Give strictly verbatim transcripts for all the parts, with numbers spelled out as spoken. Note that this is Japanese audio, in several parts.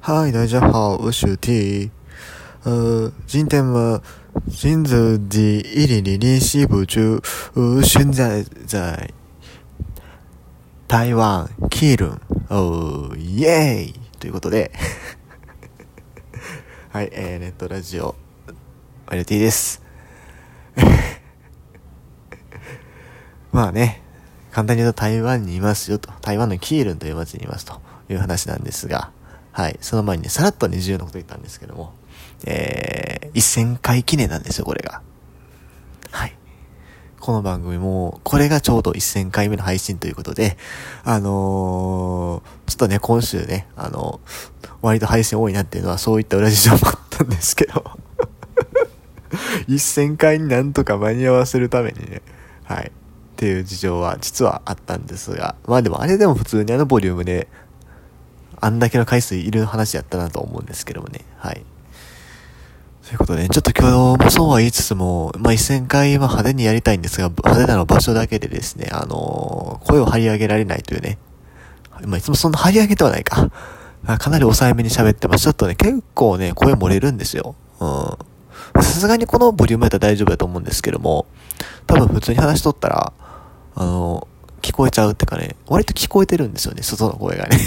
嗨，大家好，我是 T。呃，今天我新手第一零零练习部中，我现在在台湾キルン。おー、イエーイということで、はい、えー、ネットラジオ、エルティー です。まあね、簡単に言うと台湾にいますよと、台湾のキールンという街にいますという話なんですが、はい、その前にね、さらっとね、重要なこと言ったんですけども、えー、せんかい記念なんですよ、これが。はい。この番組も、これがちょうどせんかいめの配信ということで、あのー、ちょっとね、今週ね、あのー、割と配信多いなっていうのは、そういった裏事情もあったんですけど、せんかいになんとか間に合わせるためにね、はい。っていう事情は実はあったんですが、まあでもあれでも普通にあのボリュームであんだけの回数いる話やったなと思うんですけどもね、はい。ということで、ね、ちょっと今日もそうは言いつつも、まあせんかいは派手にやりたいんですが、派手なの場所だけでですね、あのー、声を張り上げられないというね、まあいつもそんな張り上げてはないか、かなり抑えめに喋ってます。ちょっとね、結構ね、声漏れるんですよ。うん。さすがにこのボリュームやったら大丈夫だと思うんですけども、多分普通に話しとったら、あの、聞こえちゃうってかね、割と聞こえてるんですよね、外の声がね。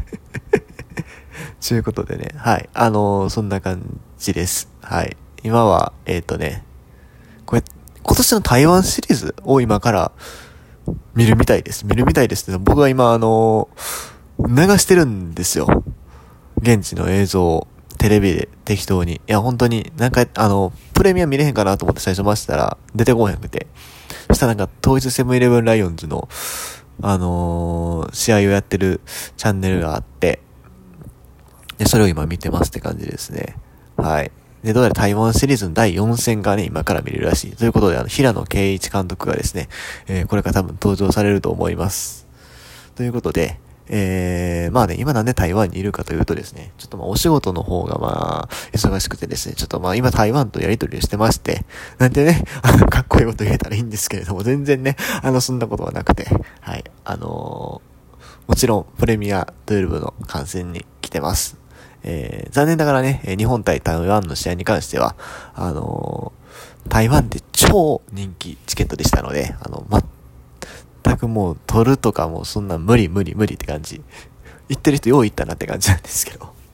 ということでね、はい。あのー、そんな感じです。はい。今は、えっとね、これ、今年の台湾シリーズを今から見るみたいです。見るみたいですね。僕は今、あのー、流してるんですよ。現地の映像をテレビで適当に。いや、本当に、なんか、あの、プレミア見れへんかなと思って最初回したら、出てこへんくて。そしたらなんか、統一セブンイレブンライオンズの、あのー、試合をやってるチャンネルがあって、で、それを今見てますって感じですね。はい。で、どうやら台湾シリーズのだいよん戦がね、今から見れるらしい。ということで、あの、平野啓一監督がですね、えー、これから多分登場されると思います。ということで、えー、まあね、今なんで台湾にいるかというとですね、ちょっとまあお仕事の方がまあ、忙しくてですね、ちょっとまあ今台湾とやりとりをしてまして、なんてね、あの、かっこいいこと言えたらいいんですけれども、全然ね、あの、そんなことはなくて、はい、あのー、もちろん、プレミアじゅうにの観戦に来てます。えー、残念ながらね、日本対台湾の試合に関しては、あのー、台湾で超人気チケットでしたので、あの、ま、全くもう取るとかもうそんな無理無理無理って感じ。言ってる人よう言ったなって感じなんですけど。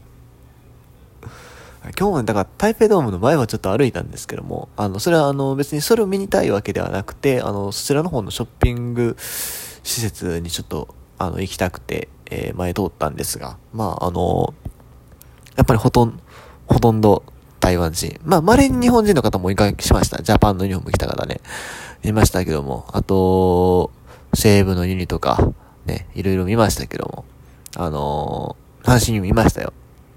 今日もだから台北ドームの前はちょっと歩いたんですけども、あの、それはあの別にそれを見にたいわけではなくて、あの、そちらの方のショッピング施設にちょっとあの行きたくて、えー、前通ったんですが、まああの、やっぱりほとんど、ほとんど台湾人。まあ、稀に日本人の方もいかしました。ジャパンのユニフォーム着た方ね。いましたけども。あと、西武のユニとか、ね、いろいろ見ましたけども。あのー、阪神ユニ見ましたよ。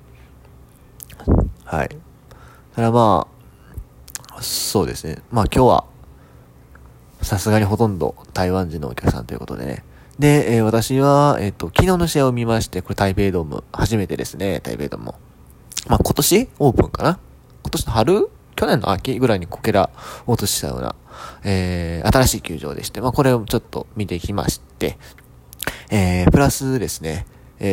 はい。ただまあ、そうですね。まあ今日は、さすがにほとんど台湾人のお客さんということでね。で、えー、私は、えっと、昨日の試合を見まして、これ台北ドーム、初めてですね、台北ドームも。まあ今年オープンかな今年の春去年の秋ぐらいにこけらを落としたような、えー、新しい球場でして、まあこれをちょっと見てきまして、えー、プラスですね、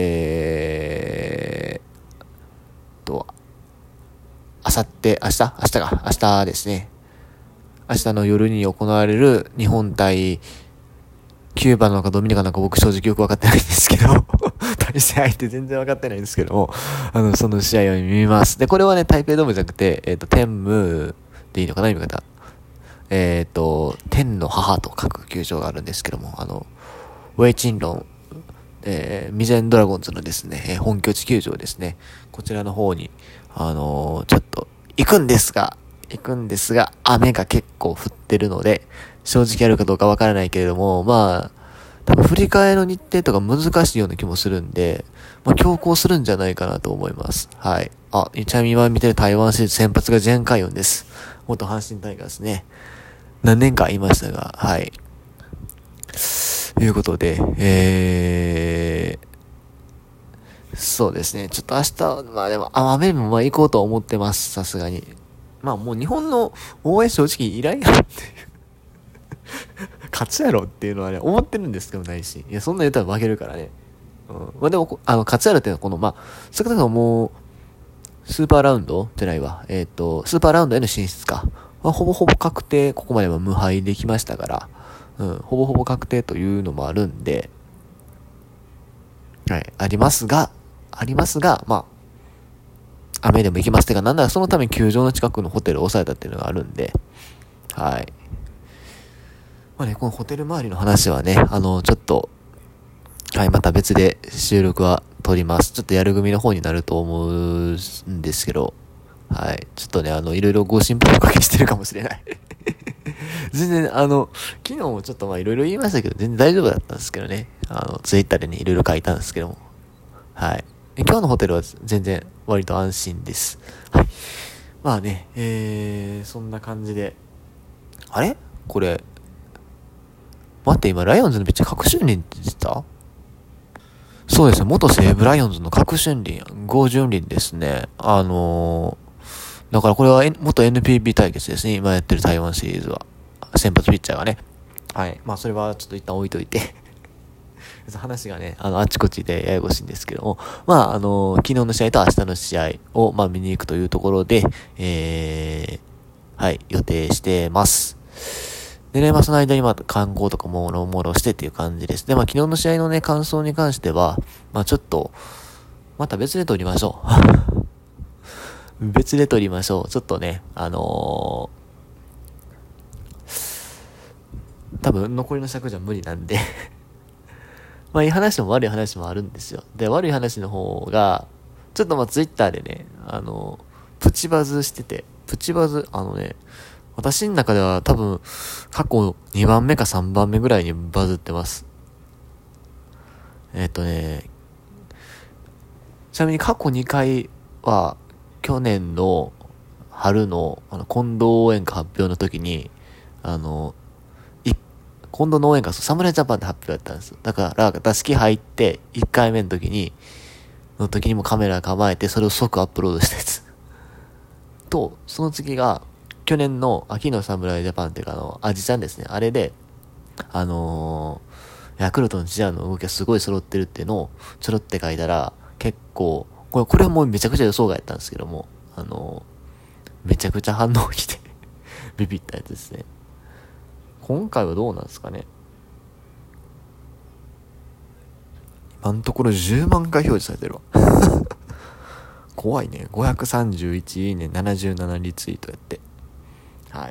えー、と、あさって、明日明日か、明日ですね。明日の夜に行われる日本対キューバなのかドミニカなのか僕正直よく分かってないんですけど対戦相手全然分かってないんですけども、あの、その試合を見ます。で、これはね、台北ドームじゃなくて、えっと、天武でいいのかな、読み方。えっと、天の母と書く球場があるんですけども、あの、ウェイチンロン、えー、ミゼンドラゴンズのですね、本拠地球場ですね。こちらの方に、あのー、ちょっと行くんですが、行くんですが、雨が結構降ってるので、正直あるかどうかわからないけれども、まあ、多分振り替えの日程とか難しいような気もするんで、まあ強行するんじゃないかなと思います。はい。あ、ちなみに今見てる台湾シリーズ先発がジェンカイヨンです。元阪神タイガーですね。何年かいましたが、はい。ということで、えー、そうですね。ちょっと明日、まあでも、雨もまあ行こうと思ってます。さすがに。まあもう日本の応援正直いらんやんっていう。勝つやろっていうのはね、思ってるんですけどないし。いや、そんな言ったら負けるからね。 うん。まあでも、あの、勝原っていうのはこの、まあ、少なくとももう、スーパーラウンドじゃないわ。えっと、スーパーラウンドへの進出か。まあ、ほぼほぼ確定、ここまでは無敗できましたから、うん、ほぼほぼ確定というのもあるんで、はい、ありますが、ありますが、まあ、雨でも行きますてか、なんならそのために球場の近くのホテルを抑えたっていうのがあるんで、はい。まあね、このホテル周りの話はね、あの、ちょっと、はい、また別で収録は撮ります。ちょっとやる組の方になると思うんですけど、はい。ちょっとね、あの、いろいろご心配おかけしてるかもしれない。全然、あの、昨日もちょっとまあいろいろ言いましたけど、全然大丈夫だったんですけどね。あの、ツイッターでね、いろいろ書いたんですけども。はい。今日のホテルは全然割と安心です。はい。まあね、えー、そんな感じで。あれこれ、待って、今、ライオンズのピッチャー、確信輪って言ってた？そうですね、元西武ライオンズの確信輪、ゴージュン輪ですね。あのー、だからこれは元 エヌピービー 対決ですね。今やってる台湾シリーズは。先発ピッチャーがね。はい。まあ、それはちょっと一旦置いといて。話がね、あの、あちこちでややこしいんですけども、まあ、あのー、昨日の試合と明日の試合を、まあ、見に行くというところで、えー、はい、予定してます。でね、まあ、その間にまあ、観光とかもろもろしてっていう感じです。で、まあ、昨日の試合のね、感想に関しては、まあ、ちょっと、また別で撮りましょう。別で撮りましょう。ちょっとね、あのー、多分残りの尺じゃ無理なんでまあ、いい話も悪い話もあるんですよ。で、悪い話の方が、ちょっとまあ、ツイッターでね、あの、プチバズしてて、プチバズ、あのね、私の中では多分過去にばんめかさんばんめぐらいにバズってます。えっとね、ちなみに過去にかいは去年の春のあの近藤応援歌発表の時に、あの、い近藤の応援歌、侍ジャパンで発表やったんですよ。だから打席入っていっかいめの時に、の時にもカメラ構えてそれを即アップロードしたやつ。と、その次が、去年の秋の侍ジャパンっていうかあの、アジちゃんですね。あれで、あのー、ヤクルトのジャーの動きがすごい揃ってるっていうのをちょろって書いたら、結構、これ、これはもうめちゃくちゃ予想外やったんですけども、あのー、めちゃくちゃ反応来てビビったやつですね。今回はどうなんですかね。今のところじゅうまんかい表示されてるわ。怖いね。ごひゃくさんじゅういちいいね、ななじゅうななリツイートやって。はい。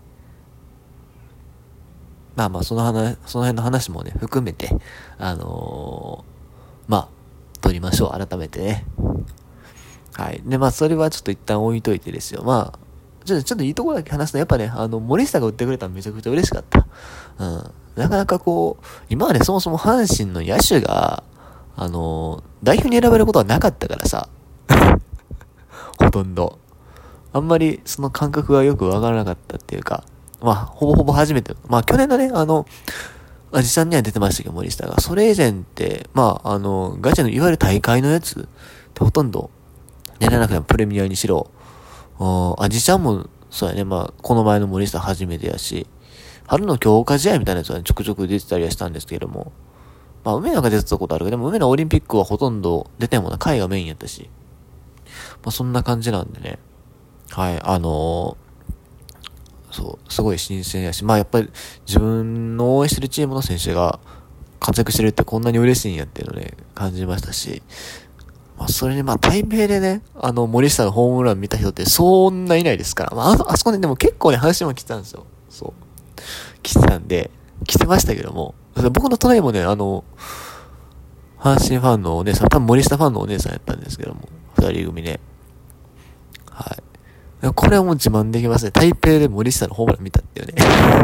まあまあ、その話、その辺の話もね、含めて、あのー、まあ、撮りましょう。改めてね。はい。で、まあ、それはちょっと一旦置いといてですよ。まあ、ちょっと、ちょっといいところだけ話すと、やっぱね、あの、森下が打ってくれたらめちゃくちゃ嬉しかった。うん。なかなかこう、今までそもそも阪神の野手が、あのー、代表に選ばれることはなかったからさ。ほとんど。あんまりその感覚がよくわからなかったっていうか、まあ、ほぼほぼ初めて。まあ、去年のね、あの、アジさんには出てましたけど、森下が。それ以前って、まあ、あの、ガチャのいわゆる大会のやつってほとんど出られなくてもプレミアにしろ。アジちゃんも、そうやね、まあ、この前の森下初めてやし、春の強化試合みたいなやつは、ね、ちょくちょく出てたりはしたんですけれども、まあ、梅野が出てたことあるけど、でも梅野オリンピックはほとんど出てもな、海がメインやったし、まあ、そんな感じなんでね。はい、あのー、そう、すごい新鮮やし、まあやっぱり自分の応援してるチームの選手が活躍してるってこんなに嬉しいんやっていうのね、感じましたし、まあそれにまあ台北でね、あの森下のホームラン見た人ってそんないないですから、まああそ、あそこにでも結構ね話も来てたんですよ。そう。来てたんで、来てましたけども、僕の隣もね、あの、阪神ファンのお姉さん、多分森下ファンのお姉さんやったんですけども、二人組ね。はい。これはもう自慢できますね。台北で森下のホームラン見たっていうね。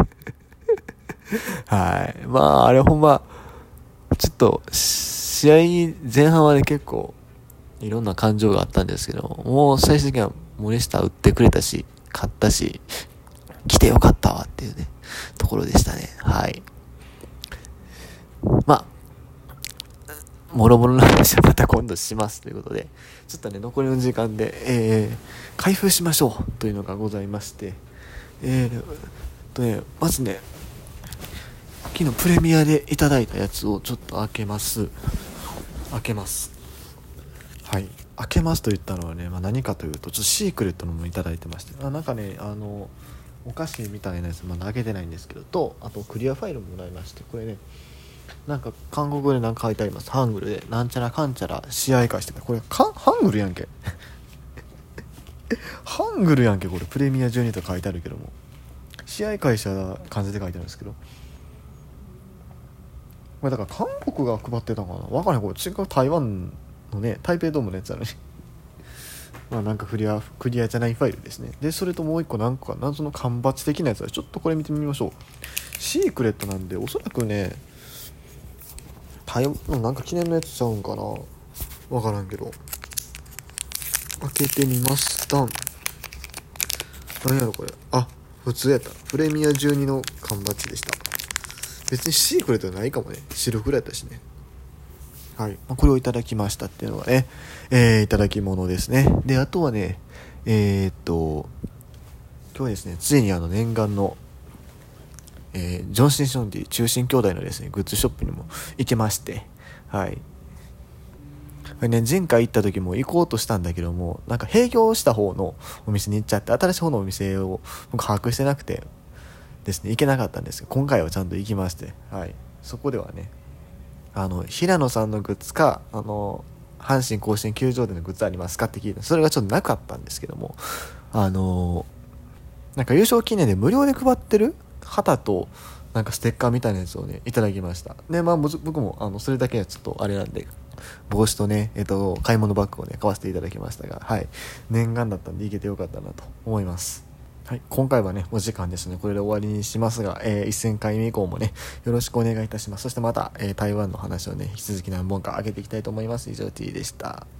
はい。まあ、あれほんま、ちょっと、試合前半はね、結構、いろんな感情があったんですけど、もう最終的には森下打ってくれたし、勝ったし、来てよかったわっていうね、ところでしたね。はい。まあ、もろもろの話はまた今度しますということで、ちょっとね、残りの時間で、えー、開封しましょうというのがございまして、えー、とね、まずね、昨日プレミアでいただいたやつをちょっと開けます。 開けます。はい、開けますと言ったのはね、まあ、何かというとちょっとシークレットのもいただいてまして、あなんかねあのお菓子みたいなやつまだ開けてないんですけどと、あとクリアファイルももらいまして、これねなんか韓国語でなんか書いてあります。ハングルでなんちゃらかんちゃら試合開始ってこれかハングルやんけハングルやんけこれ。プレミアじゅうにと書いてあるけども試合開始は漢字で書いてあるんですけど、これだから韓国が配ってたのかな、分からへん。これ違う台湾のね台北ドームのやつなのにまあなんかクリアクリアじゃないファイルですね。でそれともう一個なんか謎の缶バッジ的なやつはちょっとこれ見てみましょう。シークレットなんでおそらくね台湾のなんか記念のやつちゃうんかな、分からんけど開けてみました。何やろこれ、あ普通やった。プレミアじゅうにの缶バッジでした。別にシークレットじゃないかもね、白くらいやったしね。はい、これをいただきましたっていうのがね、えー、いただき物ですね。であとはねえー、っと今日はですねついにあの念願の、えー、ジョンシン・ションディ中心兄弟のですねグッズショップにも行けまして、はい、これね前回行った時も行こうとしたんだけども、なんか閉業した方のお店に行っちゃって、新しい方のお店を僕把握してなくてですね行けなかったんですけど、今回はちゃんと行きまして、はい、そこではねあの平野さんのグッズかあの阪神甲子園球場でのグッズありますかって聞いて、それがちょっとなかったんですけども、あのなんか優勝記念で無料で配ってる旗となんかステッカーみたいなやつをねいただきました。でまあ僕もあのそれだけはちょっとあれなんで帽子とねえっと買い物バッグをね買わせていただきましたが、はい念願だったんで行けてよかったなと思います。はい、今回はねお時間ですね、これで終わりにしますが、えー、せんかいめ以降もねよろしくお願いいたします。そしてまた、えー、台湾の話をね引き続き何本か上げていきたいと思います。以上 T でした。